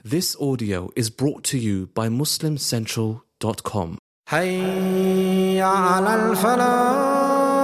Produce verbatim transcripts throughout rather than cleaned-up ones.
This audio is brought to you by muslim central dot com. حي على الفلاح.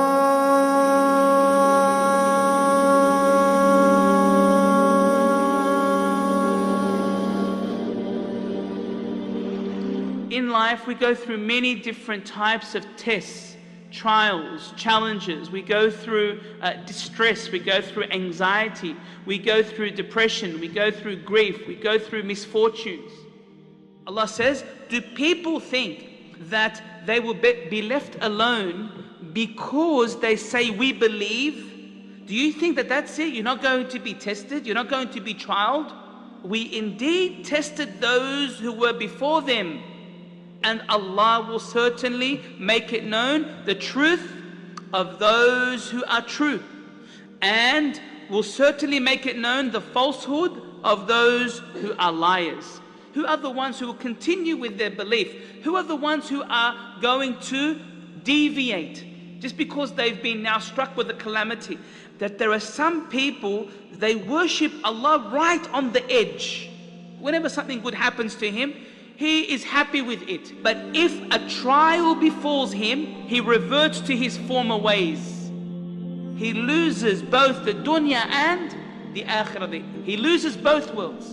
In life, we go through many different types of tests, trials, challenges. We go through uh, distress, we go through anxiety, we go through depression, we go through grief, we go through misfortunes. Allah says, do people think that they will be left alone because they say we believe? Do you think that that's it? You're not going to be tested? You're not going to be trialed? We indeed tested those who were before them, and Allah will certainly make it known the truth of those who are true, and will certainly make it known the falsehood of those who are liars. Who are the ones who will continue with their belief? Who are the ones who are going to deviate just because they've been now struck with a calamity? That there are some people, they worship Allah right on the edge. Whenever something good happens to him, he is happy with it. But if a trial befalls him, he reverts to his former ways. He loses both the dunya and the akhirah. He loses both worlds.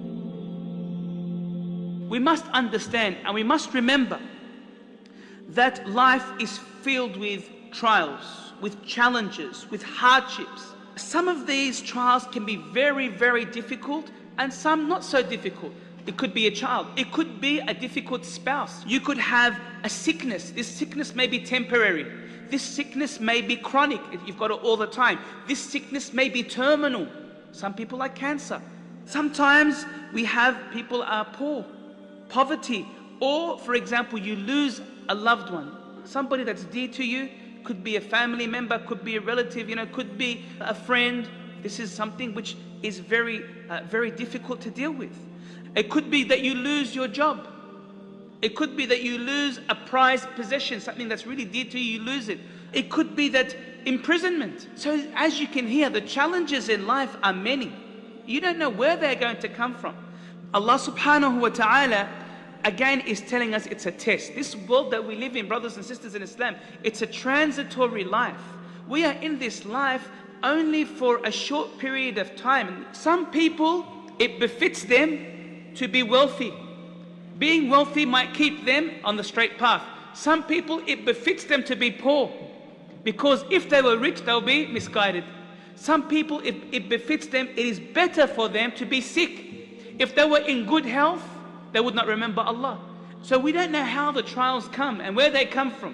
We must understand and we must remember that life is filled with trials, with challenges, with hardships. Some of these trials can be very, very difficult, and some not so difficult. It could be a child. It could be a difficult spouse. You could have a sickness. This sickness may be temporary. This sickness may be chronic. You've got it all the time. This sickness may be terminal. Some people like cancer. Sometimes we have people are poor, poverty, or for example, you lose a loved one. Somebody that's dear to you, could be a family member, could be a relative, you know, could be a friend. This is something which is very, uh, very difficult to deal with. It could be that you lose your job. It could be that you lose a prized possession, something that's really dear to you, you lose it. It could be that imprisonment. So as you can hear, the challenges in life are many. You don't know where they're going to come from. Allah subhanahu wa ta'ala again is telling us it's a test. This world that we live in, brothers and sisters in Islam, it's a transitory life. We are in this life only for a short period of time. Some people, it befits them to be wealthy. Being wealthy might keep them on the straight path. Some people, it befits them to be poor, because if they were rich, they'll be misguided. Some people, it, it befits them, it is better for them to be sick. If they were in good health, they would not remember Allah. So we don't know how the trials come and where they come from.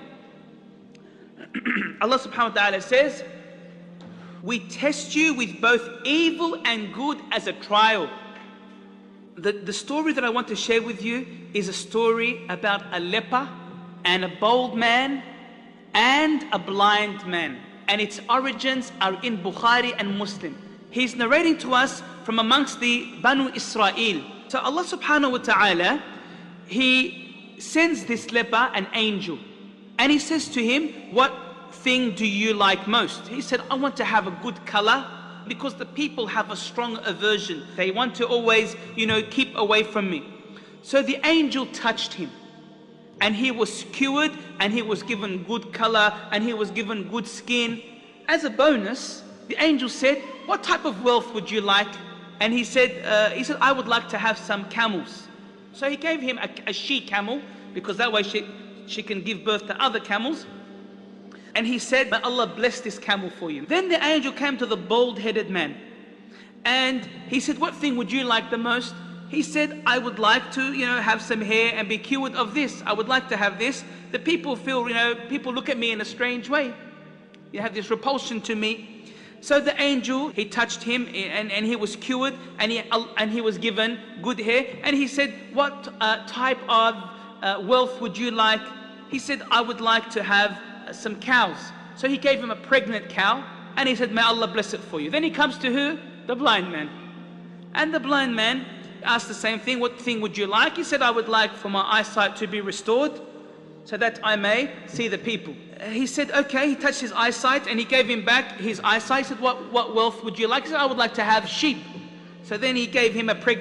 Allah subhanahu wa ta'ala says, we test you with both evil and good as a trial. The, the story that I want to share with you is a story about a leper and a bald man and a blind man. And its origins are in Bukhari and Muslim. He's narrating to us from amongst the Banu Israel. So Allah subhanahu wa ta'ala, He sends this leper an angel. And He says to him, what thing do you like most? He said, I want to have a good color, because the people have a strong aversion. They want to always, you know, keep away from me. So the angel touched him, and he was cured, and he was given good color, and he was given good skin. As a bonus, the angel said, what type of wealth would you like? And he said, uh, he said, I would like to have some camels. So he gave him a, a she camel, because that way she, she can give birth to other camels. And he said, may Allah bless this camel for you. Then the angel came to the bald-headed man, and he said, what thing would you like the most? He said, I would like to, you know, have some hair and be cured of this. I would like to have this. The people feel, you know, people look at me in a strange way. You have this repulsion to me. So the angel, he touched him, and, and he was cured, and he, and he was given good hair. And he said, what uh, type of uh, wealth would you like? He said, I would like to have some cows. So he gave him a pregnant cow, and he said, may Allah bless it for you. Then he comes to who? The blind man. And the blind man asked the same thing, what thing would you like? He said, I would like for my eyesight to be restored, so that I may see the people. He said, okay. He touched his eyesight, and he gave him back his eyesight. He said, what, what wealth would you like? He said, I would like to have sheep. So then he gave him a pregnant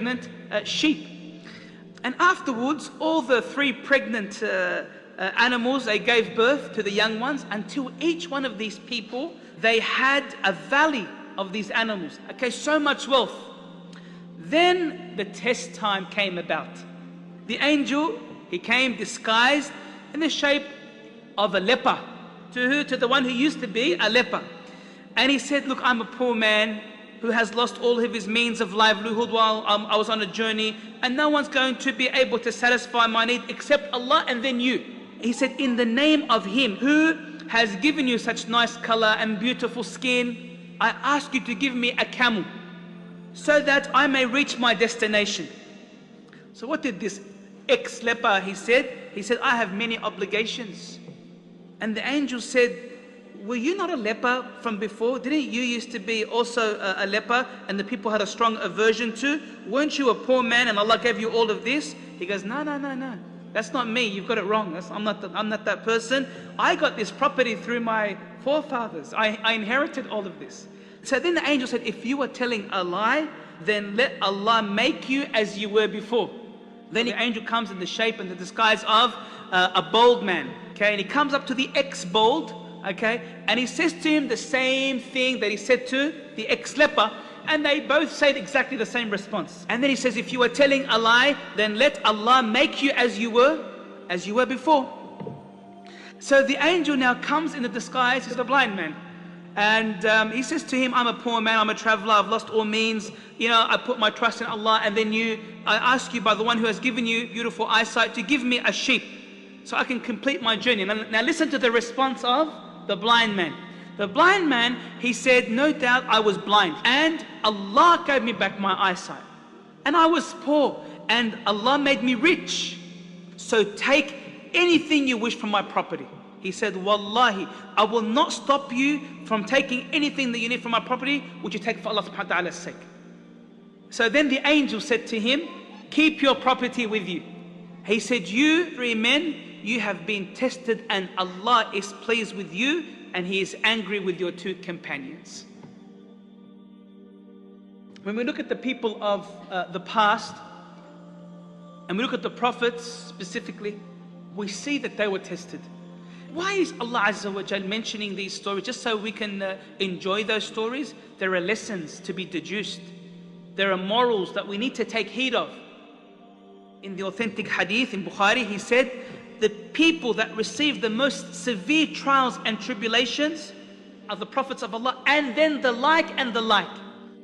uh, sheep. And afterwards, all the three pregnant uh, uh, animals, they gave birth to the young ones, until each one of these people, they had a valley of these animals. Okay, so much wealth. Then the test time came about. The angel, he came disguised in the shape of a leper. To who? To the one who used to be a leper. And he said, look, I'm a poor man who has lost all of his means of livelihood while um, I was on a journey, and no one's going to be able to satisfy my need except Allah and then you. He said, in the name of Him who has given you such nice color and beautiful skin, I ask you to give me a camel so that I may reach my destination. So what did this ex-leper, he said, he said, I have many obligations. And the angel said, were you not a leper from before? Didn't you used to be also a, a leper and the people had a strong aversion to? Weren't you a poor man and Allah gave you all of this? He goes, no, no, no, no. That's not me. You've got it wrong. That's, I'm, not the, I'm not that person. I got this property through my forefathers. I, I inherited all of this. So then the angel said, if you are telling a lie, then let Allah make you as you were before. Then the angel comes in the shape and the disguise of uh, a bald man. Okay, and he comes up to the ex-bald. Okay, and he says to him the same thing that he said to the ex-leper, and they both say exactly the same response. And then he says, if you are telling a lie, then let Allah make you as you were, as you were before. So the angel now comes in the disguise as a blind man. And um, he says to him, I'm a poor man, I'm a traveler, I've lost all means. You know, I put my trust in Allah, and then you, I ask you by the one who has given you beautiful eyesight to give me a sheep so I can complete my journey. Now, now listen to the response of the blind man. The blind man, he said, no doubt I was blind and Allah gave me back my eyesight. And I was poor and Allah made me rich. So take anything you wish from my property. He said, Wallahi, I will not stop you from taking anything that you need from my property, which you take for Allah subhanahu wa ta'ala's sake. So then the angel said to him, keep your property with you. He said, you three men, you have been tested and Allah is pleased with you and He is angry with your two companions. When we look at the people of uh, the past and we look at the prophets specifically, we see that they were tested. Why is Allah Azza wa Jal mentioning these stories? Just so we can uh, enjoy those stories? There are lessons to be deduced. There are morals that we need to take heed of. In the authentic hadith in Bukhari, he said, the people that receive the most severe trials and tribulations are the prophets of Allah, and then the like and the like.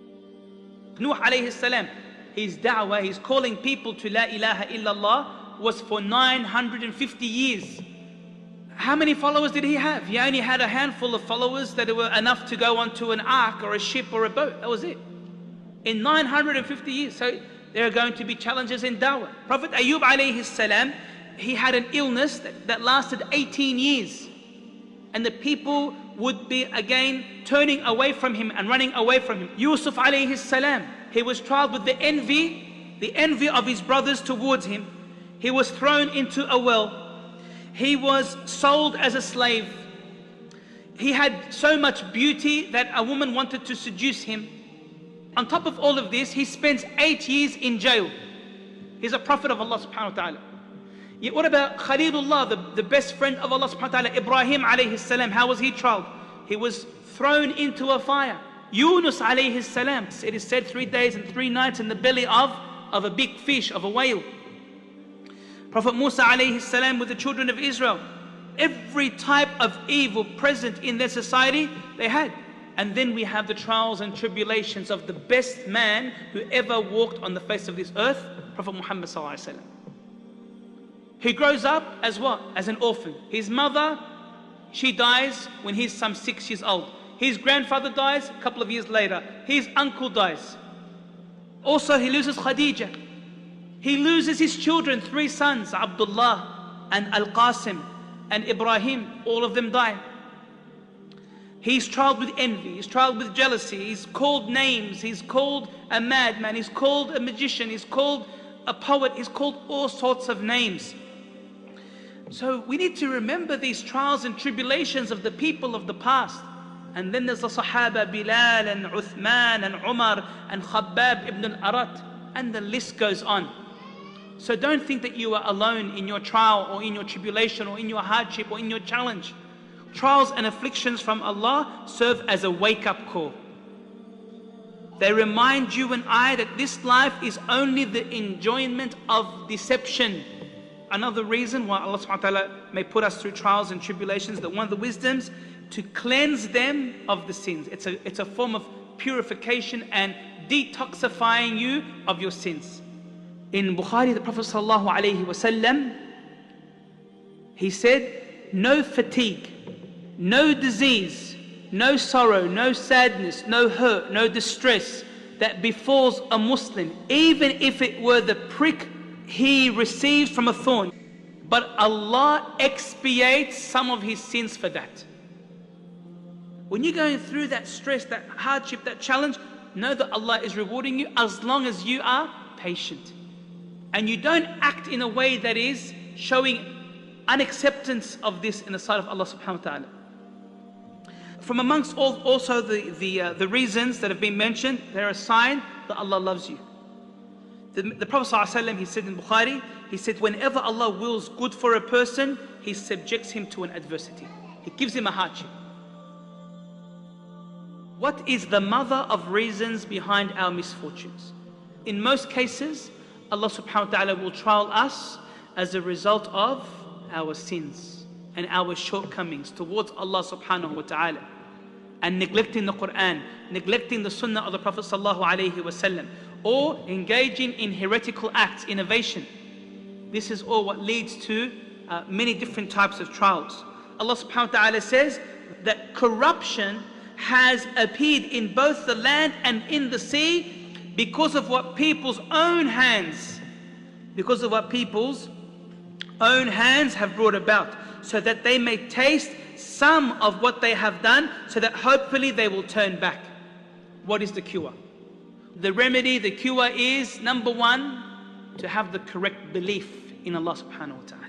Nuh alayhi salam, his da'wah, his calling people to La ilaha illallah was for nine hundred fifty years. How many followers did he have? He only had a handful of followers that were enough to go onto an ark or a ship or a boat. That was it. In nine hundred fifty years. So there are going to be challenges in da'wah. Prophet Ayyub alayhi salam, he had an illness that, that lasted eighteen years. And the people would be again turning away from him and running away from him. Yusuf alayhi salam, he was tried with the envy, the envy of his brothers towards him. He was thrown into a well. He was sold as a slave. He had so much beauty that a woman wanted to seduce him. On top of all of this, he spends eight years in jail. He's a prophet of Allah subhanahu wa ta'ala. Yet what about Khalilullah, the, the best friend of Allah subhanahu wa ta'ala, Ibrahim alayhi salam? How was he tried? He was thrown into a fire. Yunus alayhi salam, it is said three days and three nights in the belly of, of a big fish, of a whale. Prophet Musa alayhi salam with the children of Israel. Every type of evil present in their society, they had. And then we have the trials and tribulations of the best man who ever walked on the face of this earth, Prophet Muhammad sallallahu alaihi wasallam. He grows up as what? As an orphan. His mother, she dies when he's some six years old. His grandfather dies a couple of years later. His uncle dies. Also, he loses Khadija. He loses his children, three sons, Abdullah and Al-Qasim and Ibrahim. All of them die. He's tried with envy, he's tried with jealousy, he's called names, he's called a madman, he's called a magician, he's called a poet, he's called all sorts of names. So we need to remember these trials and tribulations of the people of the past. And then there's the Sahaba, Bilal and Uthman and Umar and Khabbab ibn al-Arat. and the list goes on. So don't think that you are alone in your trial or in your tribulation or in your hardship or in your challenge. Trials and afflictions from Allah serve as a wake-up call. They remind you and I that this life is only the enjoyment of deception. Another reason why Allah subhanahu wa ta'ala may put us through trials and tribulations, that one of the wisdoms, to cleanse them of the sins. It's a, it's a form of purification and detoxifying you of your sins. In Bukhari, the Prophet sallallahu alaihi wasallam, he said, no fatigue, no disease, no sorrow, no sadness, no hurt, no distress that befalls a Muslim, even if it were the prick he receives from a thorn, but Allah expiates some of his sins for that. When you're going through that stress, that hardship, that challenge, know that Allah is rewarding you as long as you are patient. And you don't act in a way that is showing unacceptance of this in the sight of Allah subhanahu wa ta'ala. From amongst all, also the, the, uh, the reasons that have been mentioned, they're a sign that Allah loves you. The, the Prophet ﷺ, he said in Bukhari, he said, whenever Allah wills good for a person, he subjects him to an adversity. He gives him a hardship. What is the mother of reasons behind our misfortunes? In most cases, Allah subhanahu wa ta'ala will trial us as a result of our sins and our shortcomings towards Allah subhanahu wa ta'ala, and neglecting the Quran, neglecting the Sunnah of the Prophet sallallahu alaihi wasallam, or engaging in heretical acts, innovation. This is all what leads to uh, many different types of trials. Allah subhanahu wa ta'ala says that corruption has appeared in both the land and in the sea because of what people's own hands, because of what people's own hands have brought about, so that they may taste some of what they have done, so that hopefully they will turn back. What is the cure? The remedy, the cure is, number one, to have the correct belief in Allah subhanahu wa ta'ala.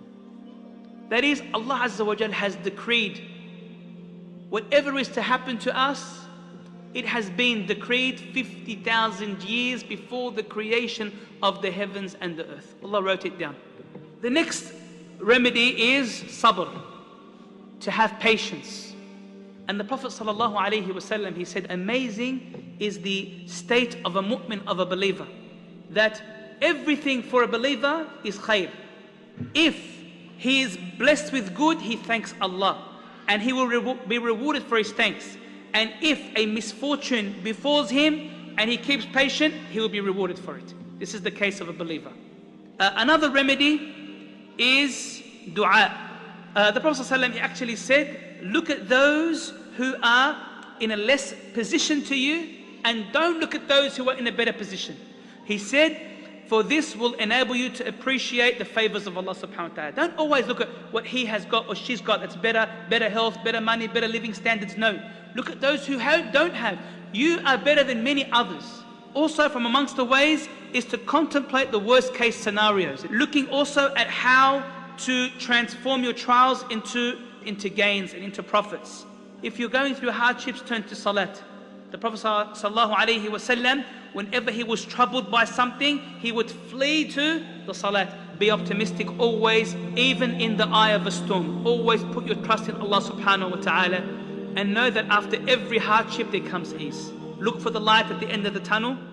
That is, Allah Azza wa Jal has decreed whatever is to happen to us, it has been decreed fifty thousand years before the creation of the heavens and the earth. Allah wrote it down. The next remedy is sabr, to have patience. And the Prophet sallallahu alaihi wasallam, he said, amazing is the state of a mu'min, of a believer, that everything for a believer is khair. If he is blessed with good, he thanks Allah, and he will re be rewarded for his thanks. And if a misfortune befalls him and he keeps patient, he will be rewarded for it. This is the case of a believer. Uh, another remedy is dua. Uh, the Prophet ﷺ actually said, look at those who are in a less position to you, and don't look at those who are in a better position. He said, for this will enable you to appreciate the favors of Allah subhanahu wa ta'ala. Don't always look at what he has got or she's got that's better, better health, better money, better living standards. No. Look at those who have, don't have. You are better than many others. Also, from amongst the ways is to contemplate the worst case scenarios. Looking also at how to transform your trials into, into gains and into profits. If you're going through hardships, turn to salat. The Prophet sallallahu alaihi wasallam, whenever he was troubled by something, he would flee to the salat. Be optimistic always, even in the eye of a storm. Always put your trust in Allah subhanahu wa ta'ala, and know that after every hardship there comes ease. Look for the light at the end of the tunnel.